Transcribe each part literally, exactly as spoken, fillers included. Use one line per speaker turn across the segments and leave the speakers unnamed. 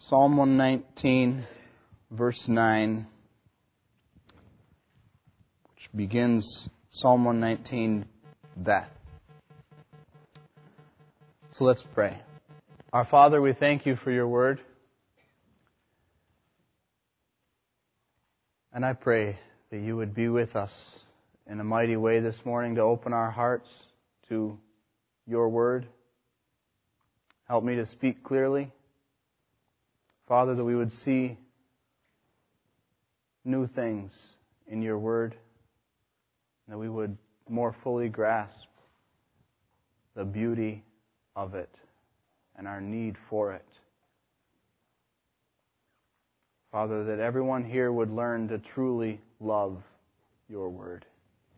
Psalm one nineteen, verse nine, which begins Psalm one nineteen, Beth. So let's pray. Our Father, we thank you for your word. And I pray that you would be with us in a mighty way this morning to open our hearts to your word. Help me to speak clearly. Father, that we would see new things in your word, that we would more fully grasp the beauty of it and our need for it. Father, that everyone here would learn to truly love your word,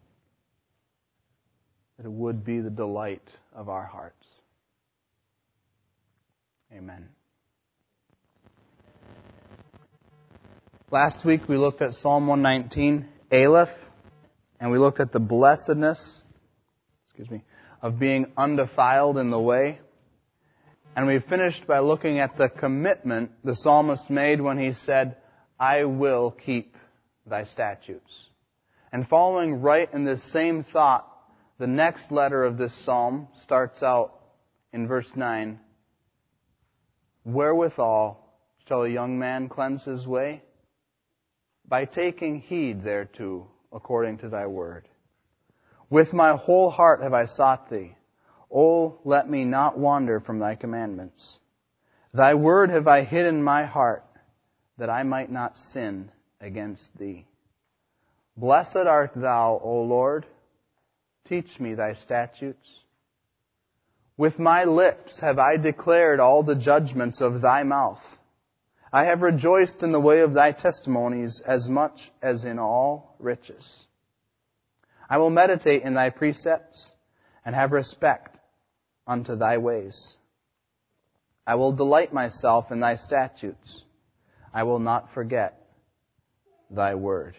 that it would be the delight of our hearts. Amen. Last week we looked at Psalm one nineteen, Aleph, and we looked at the blessedness, excuse me, of being undefiled in the way. And we finished by looking at the commitment the psalmist made when he said, I will keep thy statutes. And following right in this same thought, the next letter of this psalm starts out in verse nine, wherewithal shall a young man cleanse his way? By taking heed thereto, according to thy word. With my whole heart have I sought thee. O let me not wander from thy commandments. Thy word have I hid in my heart, that I might not sin against thee. Blessed art thou, O Lord. Teach me thy statutes. With my lips have I declared all the judgments of thy mouth. I have rejoiced in the way of thy testimonies as much as in all riches. I will meditate in thy precepts and have respect unto thy ways. I will delight myself in thy statutes. I will not forget thy word.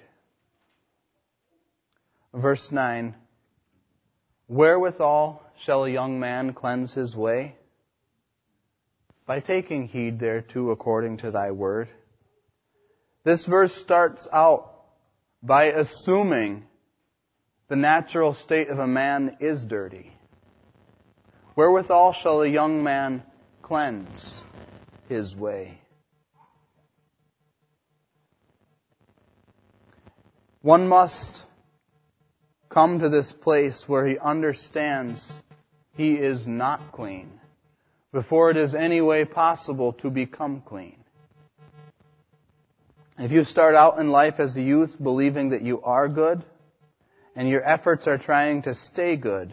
Verse nine, wherewithal shall a young man cleanse his way? By taking heed thereto according to thy word. This verse starts out by assuming the natural state of a man is dirty. Wherewithal shall a young man cleanse his way? One must come to this place where he understands he is not clean before it is any way possible to become clean. If you start out in life as a youth believing that you are good, and your efforts are trying to stay good,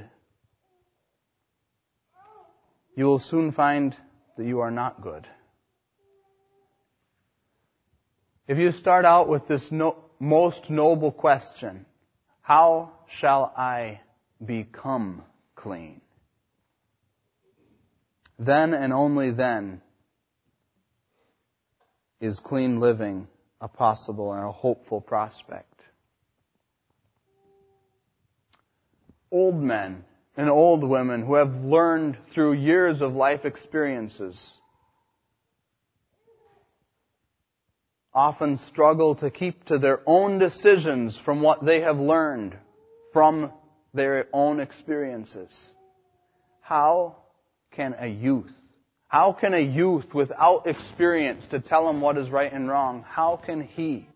you will soon find that you are not good. If you start out with this no, most noble question, how shall I become clean? Then and only then is clean living a possible and a hopeful prospect. Old men and old women who have learned through years of life experiences often struggle to keep to their own decisions from what they have learned from their own experiences. How can a youth, how can a youth without experience to tell him what is right and wrong, how can he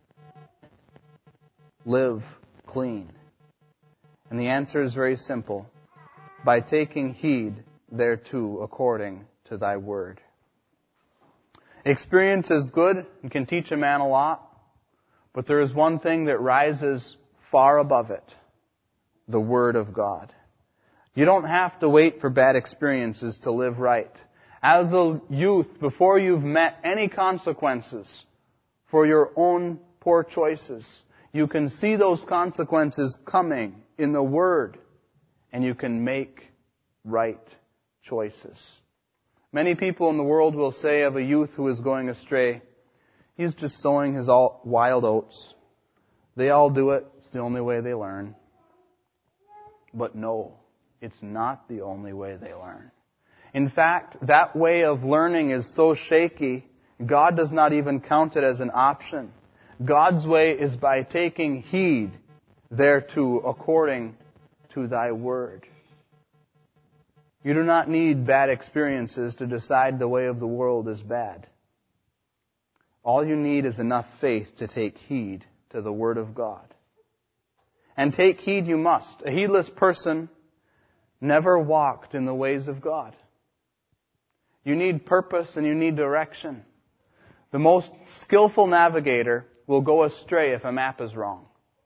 live clean? And the answer is very simple. By taking heed thereto according to thy word. Experience is good and can teach a man a lot, but there is one thing that rises far above it. The word of God. You don't have to wait for bad experiences to live right. As a youth, before you've met any consequences for your own poor choices, you can see those consequences coming in the Word, and you can make right choices. Many people in the world will say of a youth who is going astray, he's just sowing his all wild oats. They all do it. It's the only way they learn. But no, it's not the only way they learn. In fact, that way of learning is so shaky God does not even count it as an option. God's way is by taking heed thereto according to thy word. You do not need bad experiences to decide the way of the world is bad. All you need is enough faith to take heed to the word of God. And take heed you must. A heedless person never walked in the ways of God. You need purpose and you need direction. The most skillful navigator will go astray if a map is wrong.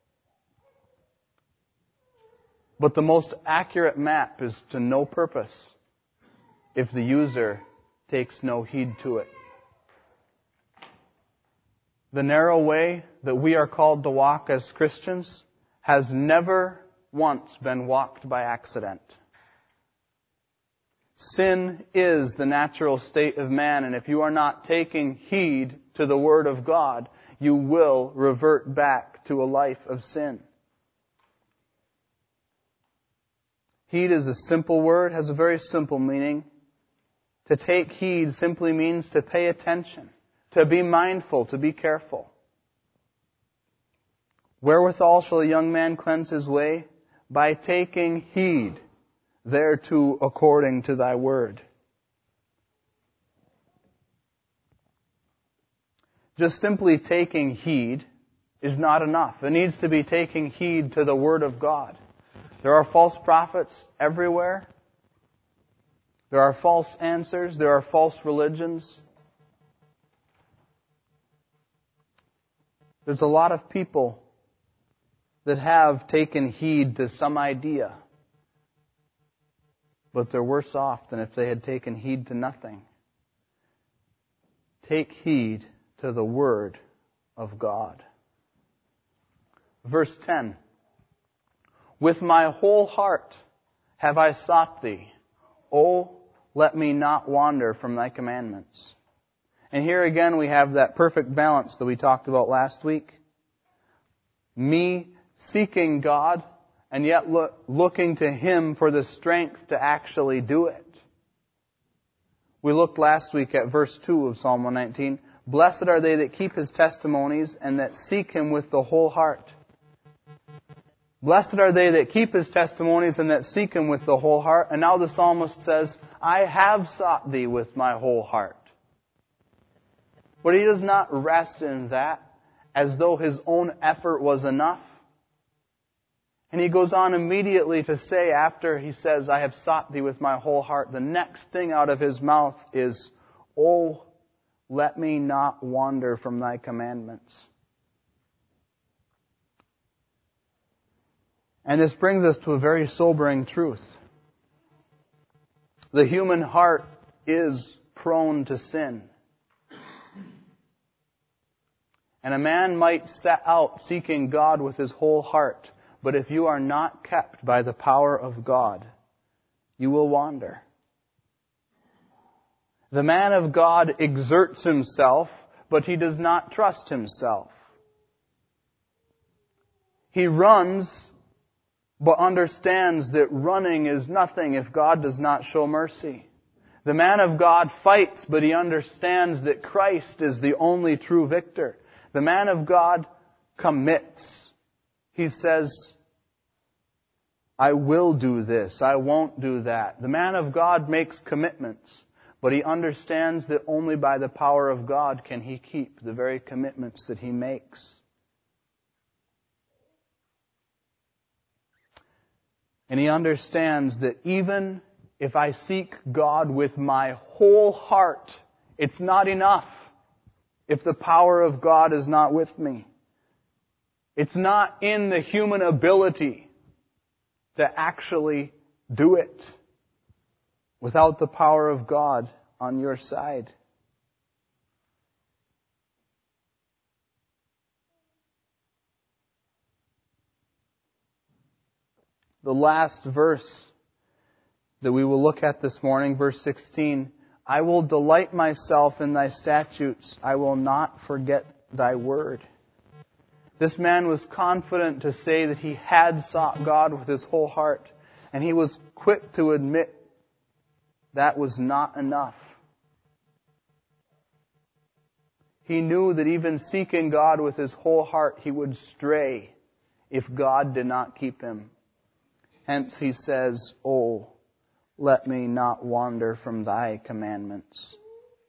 But the most accurate map is to no purpose if the user takes no heed to it. The narrow way that we are called to walk as Christians has never once been walked by accident. Sin is the natural state of man, and if you are not taking heed to the Word of God, you will revert back to a life of sin. Heed is a simple word, has a very simple meaning. To take heed simply means to pay attention, to be mindful, to be careful. Wherewithal shall a young man cleanse his way? By taking heed thereto according to thy word. Just simply taking heed is not enough. It needs to be taking heed to the word of God. There are false prophets everywhere. There are false answers. There are false religions. There's a lot of people that have taken heed to some idea, but they're worse off than if they had taken heed to nothing. Take heed to the Word of God. Verse ten. With my whole heart have I sought thee. O, let me not wander from thy commandments. And here again we have that perfect balance that we talked about last week. Me seeking God and yet look, looking to Him for the strength to actually do it. We looked last week at verse two of Psalm one nineteen. Blessed are they that keep His testimonies and that seek Him with the whole heart. Blessed are they that keep His testimonies and that seek Him with the whole heart. And now the psalmist says, I have sought Thee with my whole heart. But he does not rest in that as though his own effort was enough. And he goes on immediately to say, after he says, I have sought Thee with my whole heart, the next thing out of his mouth is, Oh, let me not wander from Thy commandments. And this brings us to a very sobering truth. The human heart is prone to sin. And a man might set out seeking God with his whole heart, but if you are not kept by the power of God, you will wander. The man of God exerts himself, but he does not trust himself. He runs, but understands that running is nothing if God does not show mercy. The man of God fights, but he understands that Christ is the only true victor. The man of God commits. He says, I will do this, I won't do that. The man of God makes commitments, but he understands that only by the power of God can he keep the very commitments that he makes. And he understands that even if I seek God with my whole heart, it's not enough if the power of God is not with me. It's not in the human ability to actually do it without the power of God on your side. The last verse that we will look at this morning, verse sixteen, I will delight myself in Thy statutes. I will not forget Thy word. This man was confident to say that he had sought God with his whole heart, and he was quick to admit that was not enough. He knew that even seeking God with his whole heart, he would stray if God did not keep him. Hence he says, "Oh, let me not wander from thy commandments."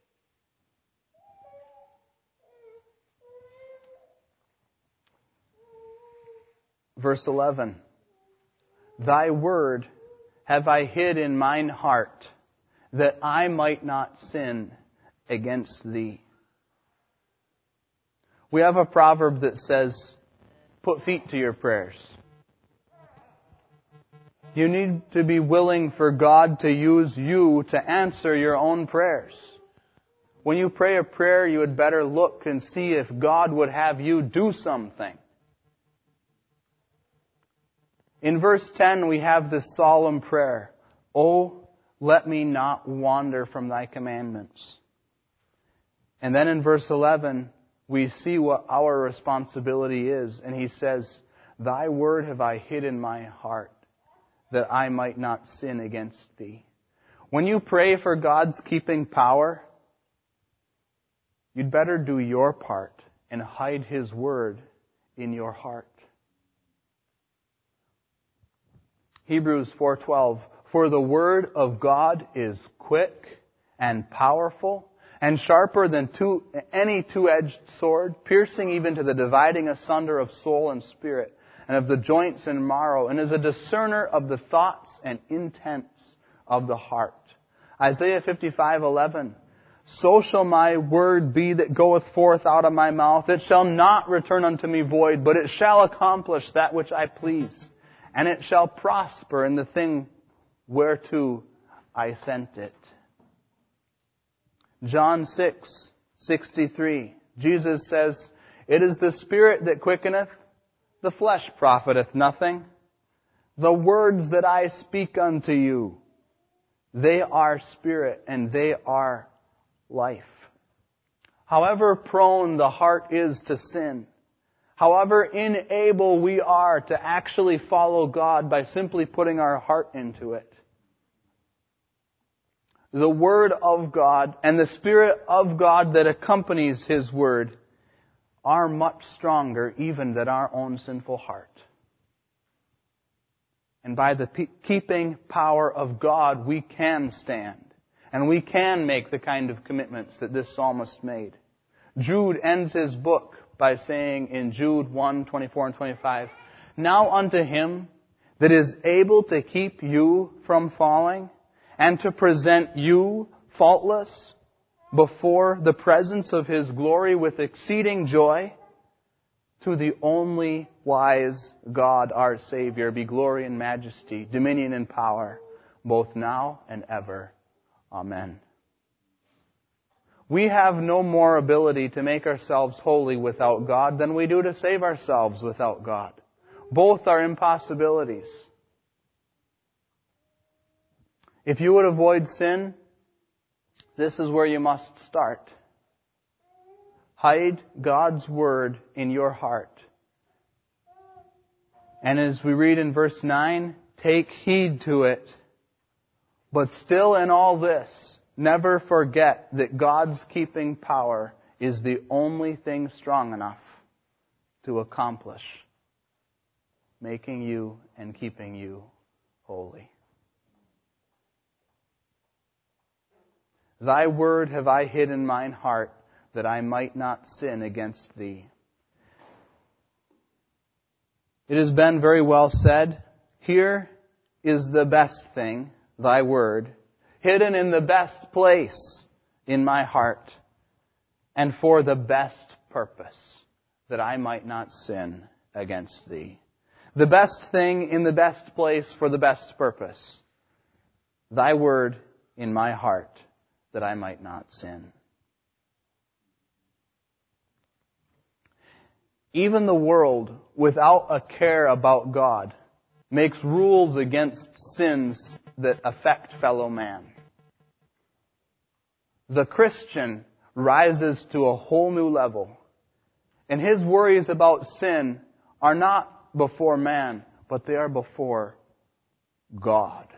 Verse eleven, "Thy word have I hid in mine heart, that I might not sin against thee." We have a proverb that says, put feet to your prayers. You need to be willing for God to use you to answer your own prayers. When you pray a prayer, you had better look and see if God would have you do something. In verse ten, we have this solemn prayer, "Oh, let me not wander from thy commandments." And then in verse eleven, we see what our responsibility is. And he says, "Thy word have I hid in my heart, that I might not sin against thee." When you pray for God's keeping power, you'd better do your part and hide his word in your heart. Hebrews four twelve, "For the word of God is quick and powerful, and sharper than two, any two-edged sword, piercing even to the dividing asunder of soul and spirit, and of the joints and marrow, and is a discerner of the thoughts and intents of the heart." Isaiah fifty-five eleven, "So shall my word be that goeth forth out of my mouth. It shall not return unto me void, but it shall accomplish that which I please. And it shall prosper in the thing whereto I sent it." John six sixty-three, Jesus says, "It is the Spirit that quickeneth, the flesh profiteth nothing. The words that I speak unto you, they are spirit and they are life." However prone the heart is to sin, however unable we are to actually follow God by simply putting our heart into it, the Word of God and the Spirit of God that accompanies His Word are much stronger even than our own sinful heart. And by the pe- keeping power of God, we can stand. And we can make the kind of commitments that this psalmist made. Jude ends his book by saying in Jude one twenty-four and twenty-five, "Now unto Him that is able to keep you from falling, and to present you faultless before the presence of His glory with exceeding joy, to the only wise God our Savior be glory and majesty, dominion and power, both now and ever. Amen." We have no more ability to make ourselves holy without God than we do to save ourselves without God. Both are impossibilities. If you would avoid sin, this is where you must start. Hide God's Word in your heart. And as we read in verse nine, take heed to it. But still in all this, never forget that God's keeping power is the only thing strong enough to accomplish making you and keeping you holy. "Thy word have I hid in mine heart, that I might not sin against thee." It has been very well said, here is the best thing, thy word, hidden in the best place in my heart, and for the best purpose, that I might not sin against thee. The best thing in the best place for the best purpose. Thy word in my heart, that I might not sin. Even the world, without a care about God, makes rules against sins that affect fellow man. The Christian rises to a whole new level, and his worries about sin are not before man, but they are before God.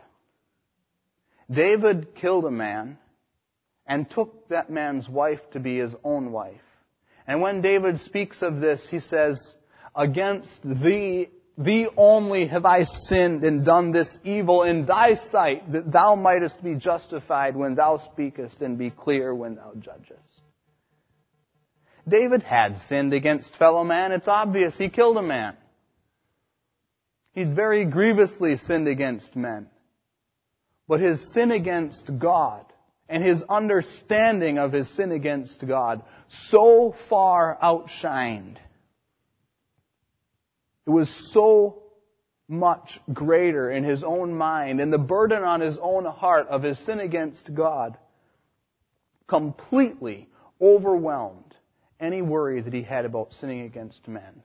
David killed a man and took that man's wife to be his own wife. And when David speaks of this, he says, against thee, thee only have I sinned and done this evil in thy sight, that thou mightest be justified when thou speakest and be clear when thou judgest. David had sinned against fellow man. It's obvious. He killed a man. He'd very grievously sinned against men. But his sin against God and his understanding of his sin against God so far outshined. It was so much greater in his own mind, and the burden on his own heart of his sin against God completely overwhelmed any worry that he had about sinning against men.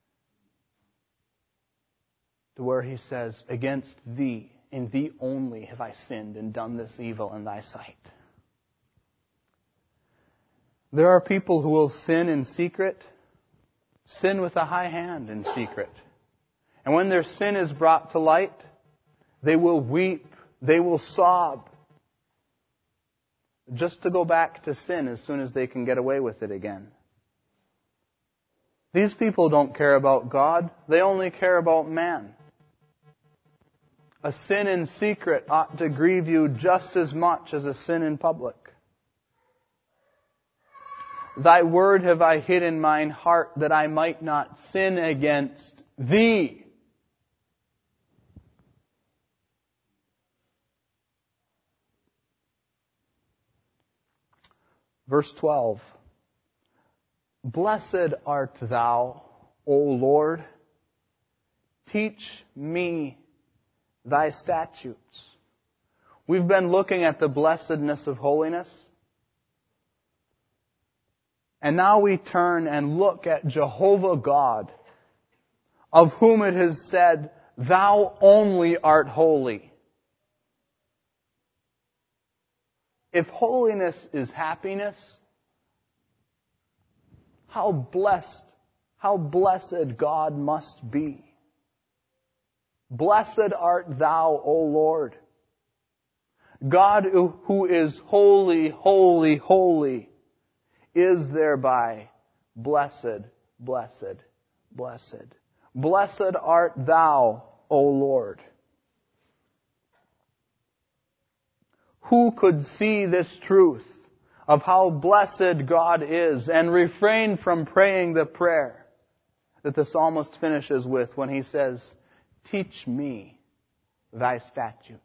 To where he says, against thee, in thee only have I sinned and done this evil in thy sight. There are people who will sin in secret, sin with a high hand in secret. And when their sin is brought to light, they will weep, they will sob, just to go back to sin as soon as they can get away with it again. These people don't care about God, they only care about man. A sin in secret ought to grieve you just as much as a sin in public. Thy word have I hid in mine heart, that I might not sin against thee. Verse twelve. Blessed art thou, O Lord. Teach me thy statutes. We've been looking at the blessedness of holiness. And now we turn and look at Jehovah God, of whom it is said, thou only art holy. If holiness is happiness, how blessed, how blessed God must be. Blessed art thou, O Lord. God who is holy, holy, holy, is thereby blessed, blessed, blessed. Blessed art thou, O Lord. Who could see this truth of how blessed God is and refrain from praying the prayer that the psalmist finishes with when he says, teach me thy statutes.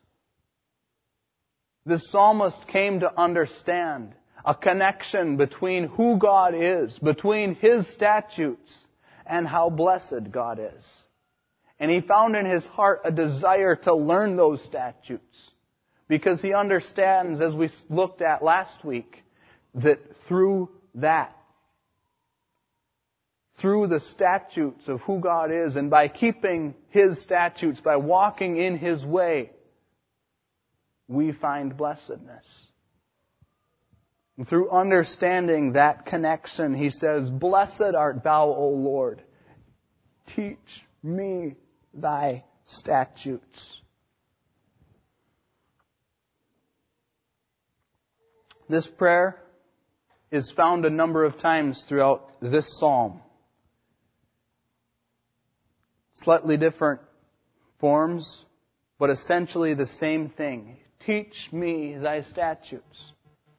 The psalmist came to understand a connection between who God is, between His statutes, and how blessed God is. And he found in his heart a desire to learn those statutes, because he understands, as we looked at last week, that through that, through the statutes of who God is, and by keeping His statutes, by walking in His way, we find blessedness. And through understanding that connection, he says, blessed art thou, O Lord. Teach me thy statutes. This prayer is found a number of times throughout this psalm. Slightly different forms, but essentially the same thing. Teach me thy statutes.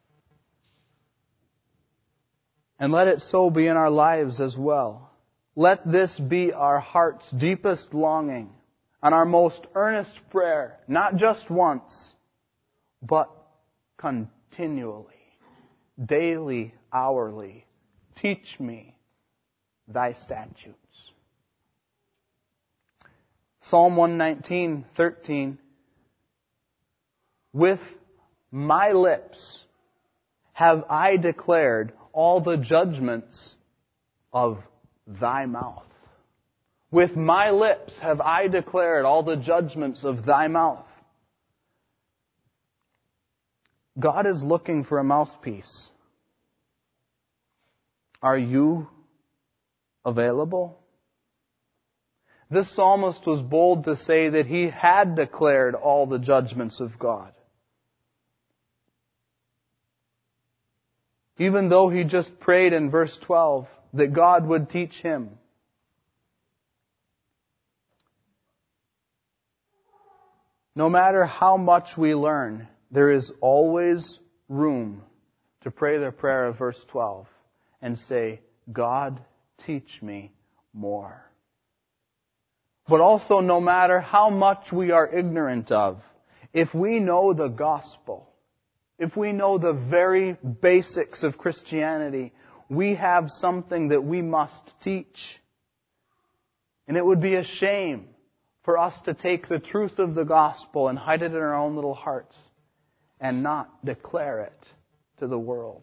And let it so be in our lives as well. Let this be our heart's deepest longing and our most earnest prayer, not just once, but continually, daily, hourly. Teach me thy statutes. Psalm one nineteen, thirteen. With my lips have I declared all the judgments of thy mouth. With my lips have I declared all the judgments of thy mouth. God is looking for a mouthpiece. Are you available? This psalmist was bold to say that he had declared all the judgments of God. Even though he just prayed in verse twelve that God would teach him. No matter how much we learn, there is always room to pray the prayer of verse twelve and say, God, teach me more. But also, no matter how much we are ignorant of, if we know the gospel, if we know the very basics of Christianity, we have something that we must teach. And it would be a shame for us to take the truth of the gospel and hide it in our own little hearts and not declare it to the world.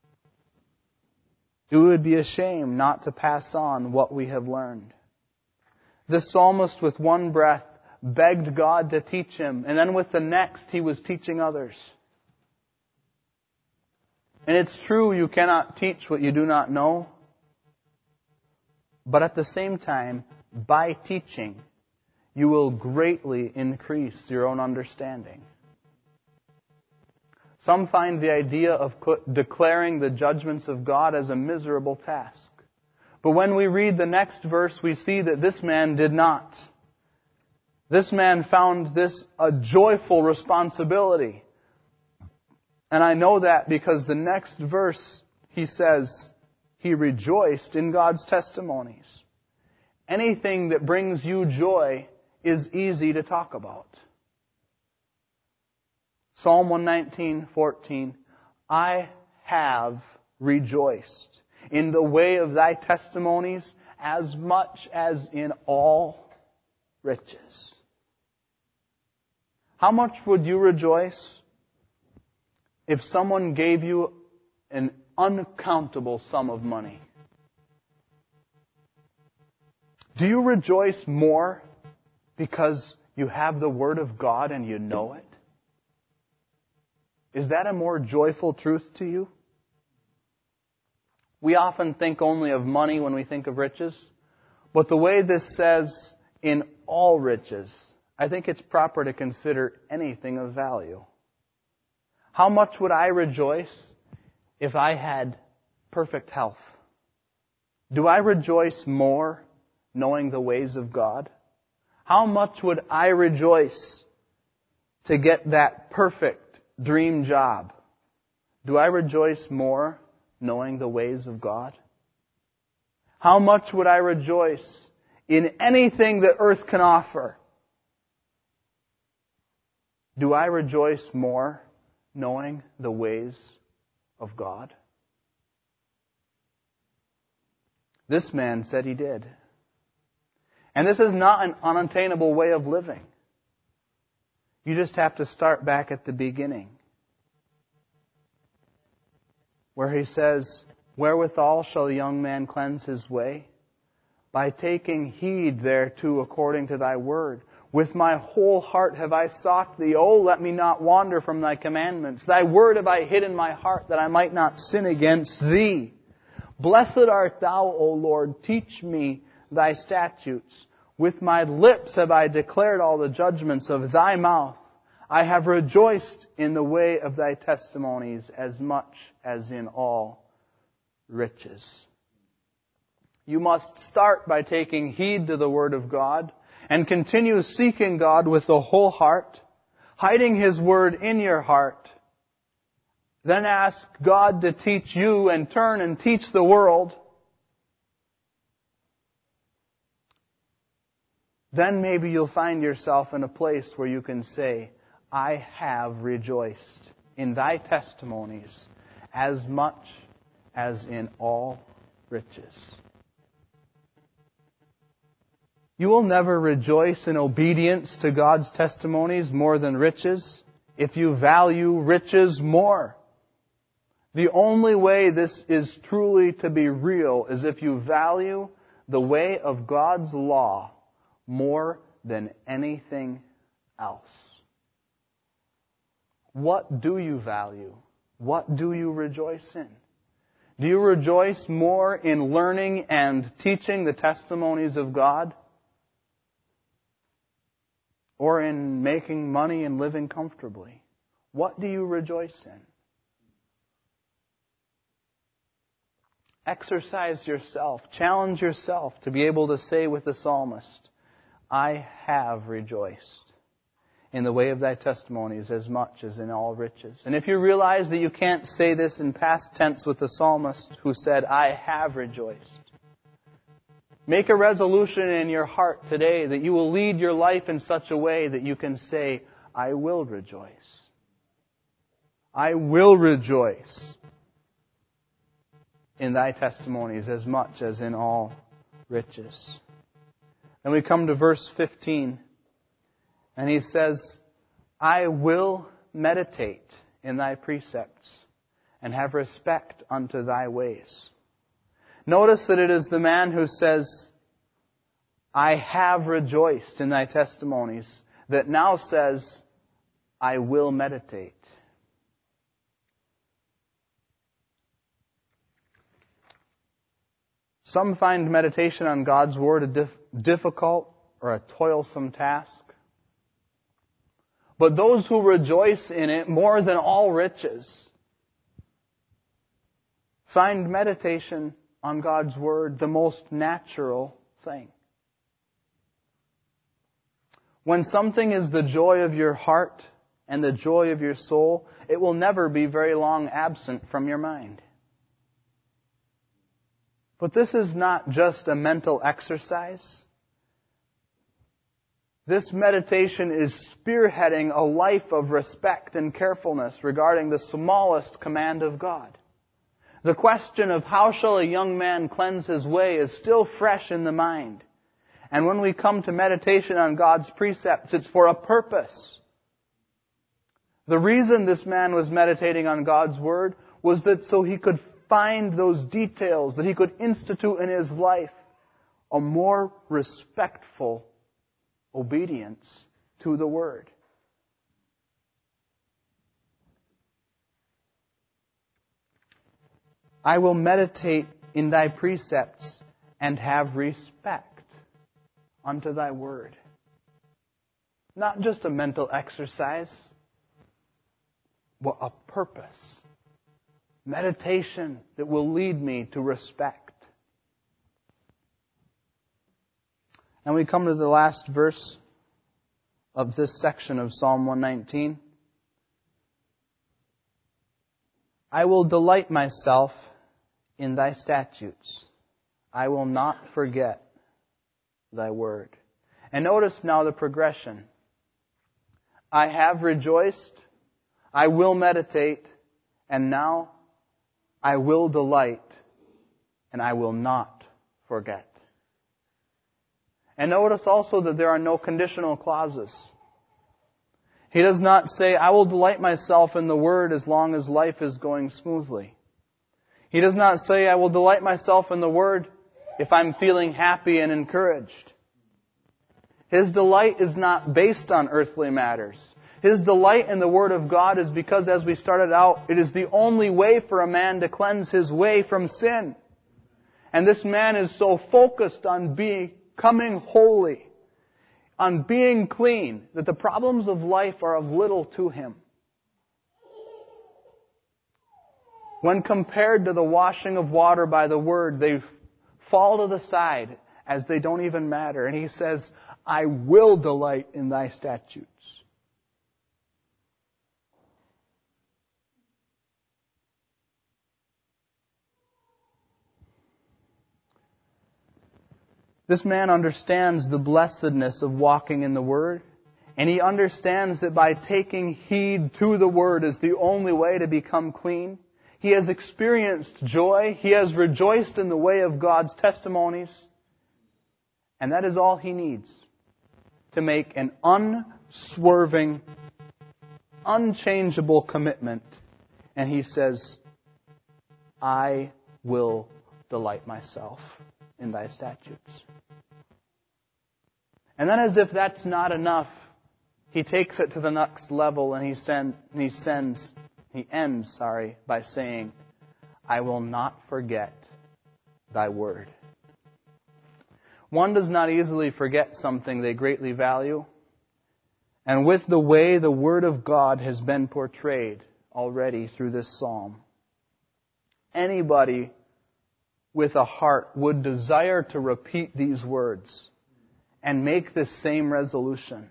It would be a shame not to pass on what we have learned. The psalmist with one breath begged God to teach him, and then with the next he was teaching others. And it's true, you cannot teach what you do not know. But at the same time, by teaching, you will greatly increase your own understanding. Some find the idea of declaring the judgments of God as a miserable task. But when we read the next verse, we see that this man did not. This man found this a joyful responsibility. And I know that because the next verse, he says, he rejoiced in God's testimonies. Anything that brings you joy is easy to talk about. Psalm one nineteen, fourteen, I have rejoiced in the way of thy testimonies as much as in all riches. How much would you rejoice if someone gave you an uncountable sum of money? Do you rejoice more because you have the Word of God and you know it? Is that a more joyful truth to you? We often think only of money when we think of riches. But the way this says, in all riches, I think it's proper to consider anything of value. How much would I rejoice if I had perfect health? Do I rejoice more knowing the ways of God? How much would I rejoice to get that perfect dream job? Do I rejoice more knowing the ways of God? How much would I rejoice in anything that earth can offer? Do I rejoice more knowing the ways of God? This man said he did. And this is not an unattainable way of living. You just have to start back at the beginning, where he says, wherewithal shall a young man cleanse his way? By taking heed thereto according to thy word. With my whole heart have I sought thee. Oh, let me not wander from thy commandments. Thy word have I hid in my heart, that I might not sin against thee. Blessed art thou, O Lord. Teach me thy statutes. With my lips have I declared all the judgments of thy mouth. I have rejoiced in the way of thy testimonies as much as in all riches. You must start by taking heed to the Word of God and continue seeking God with the whole heart, hiding His Word in your heart. Then ask God to teach you and turn and teach the world. Then maybe you'll find yourself in a place where you can say, I have rejoiced in thy testimonies as much as in all riches. You will never rejoice in obedience to God's testimonies more than riches if you value riches more. The only way this is truly to be real is if you value the way of God's law more than anything else. What do you value? What do you rejoice in? Do you rejoice more in learning and teaching the testimonies of God? Or in making money and living comfortably? What do you rejoice in? Exercise yourself. Challenge yourself to be able to say with the psalmist, I have rejoiced in the way of thy testimonies as much as in all riches. And if you realize that you can't say this in past tense with the psalmist who said, I have rejoiced, make a resolution in your heart today that you will lead your life in such a way that you can say, I will rejoice. I will rejoice in thy testimonies as much as in all riches. And we come to verse fifteen. And he says, I will meditate in thy precepts and have respect unto thy ways. Notice that it is the man who says, I have rejoiced in thy testimonies, that now says, I will meditate. Some find meditation on God's Word a dif- difficult or a toilsome task. But those who rejoice in it more than all riches find meditation on God's Word the most natural thing. When something is the joy of your heart and the joy of your soul, it will never be very long absent from your mind. But this is not just a mental exercise. This meditation is spearheading a life of respect and carefulness regarding the smallest command of God. The question of how shall a young man cleanse his way is still fresh in the mind. And when we come to meditation on God's precepts, it's for a purpose. The reason this man was meditating on God's Word was that so he could find those details, that he could institute in his life a more respectful obedience to the Word. I will meditate in thy precepts and have respect unto thy Word. Not just a mental exercise, but a purpose. Meditation that will lead me to respect. And we come to the last verse of this section of Psalm one nineteen. I will delight myself in thy statutes. I will not forget thy word. And notice now the progression. I have rejoiced. I will meditate. And now I will delight. And I will not forget. And notice also that there are no conditional clauses. He does not say, I will delight myself in the Word as long as life is going smoothly. He does not say, I will delight myself in the Word if I'm feeling happy and encouraged. His delight is not based on earthly matters. His delight in the Word of God is because, as we started out, it is the only way for a man to cleanse his way from sin. And this man is so focused on becoming holy, on being clean, that the problems of life are of little to him. When compared to the washing of water by the Word, they fall to the side as they don't even matter. And he says, I will delight in thy statutes. This man understands the blessedness of walking in the Word, and he understands that by taking heed to the Word is the only way to become clean. He has experienced joy. He has rejoiced in the way of God's testimonies. And that is all he needs to make an unswerving, unchangeable commitment. And he says, I will delight myself in thy statutes. And then, as if that's not enough, he takes it to the next level and he send, he sends, he ends, sorry, by saying, I will not forget thy word. One does not easily forget something they greatly value. And with the way the Word of God has been portrayed already through this psalm, anybody with a heart would desire to repeat these words and make this same resolution.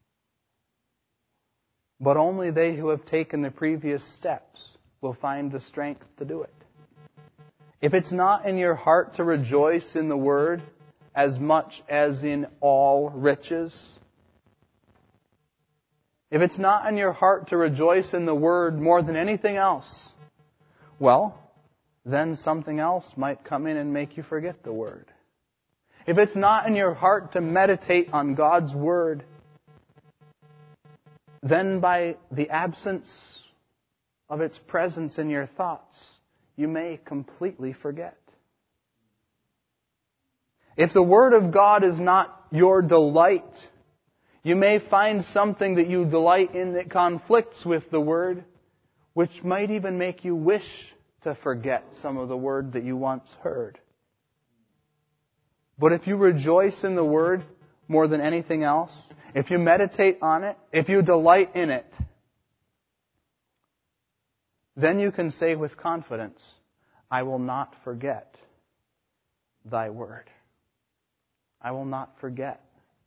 But only they who have taken the previous steps will find the strength to do it. If it's not in your heart to rejoice in the Word as much as in all riches, if it's not in your heart to rejoice in the Word more than anything else, well, then something else might come in and make you forget the Word. If it's not in your heart to meditate on God's Word, then by the absence of its presence in your thoughts, you may completely forget. If the Word of God is not your delight, you may find something that you delight in that conflicts with the Word, which might even make you wish to forget some of the Word that you once heard. But if you rejoice in the Word more than anything else, if you meditate on it, if you delight in it, then you can say with confidence, I will not forget thy word. I will not forget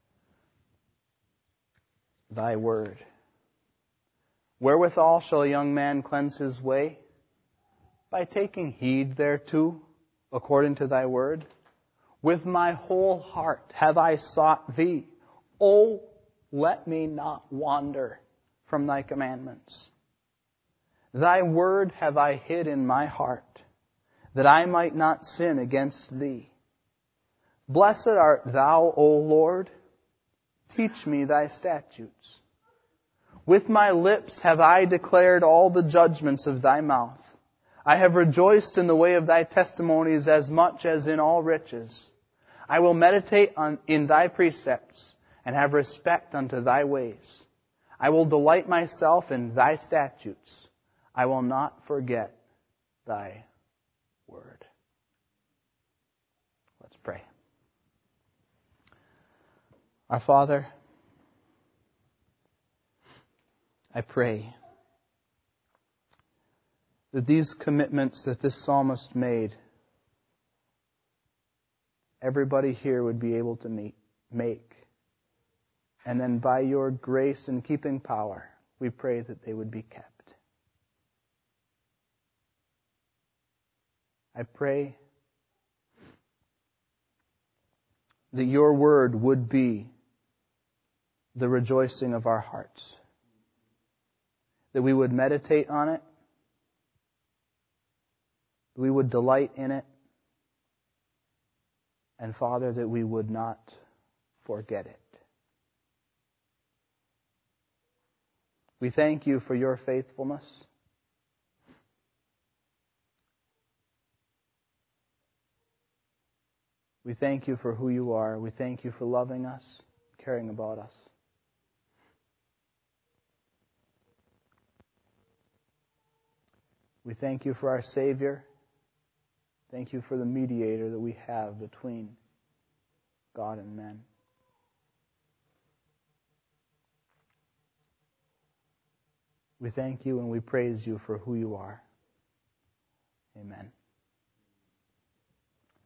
thy word. Wherewithal shall a young man cleanse his way? By taking heed thereto, according to thy word. With my whole heart have I sought thee. O, let me not wander from thy commandments. Thy word have I hid in my heart, that I might not sin against thee. Blessed art thou, O Lord. Teach me thy statutes. With my lips have I declared all the judgments of thy mouth. I have rejoiced in the way of thy testimonies as much as in all riches. I will meditate on, in thy precepts and have respect unto thy ways. I will delight myself in thy statutes. I will not forget thy word. Let's pray. Our Father, I pray that these commitments that this psalmist made, everybody here would be able to meet, make. And then by your grace and keeping power, we pray that they would be kept. I pray that your word would be the rejoicing of our hearts. That we would meditate on it. We would delight in it. And Father, that we would not forget it. We thank you for your faithfulness. We thank you for who you are. We thank you for loving us, caring about us. We thank you for our Savior. Thank you for the mediator that we have between God and men. We thank you and we praise you for who you are. Amen.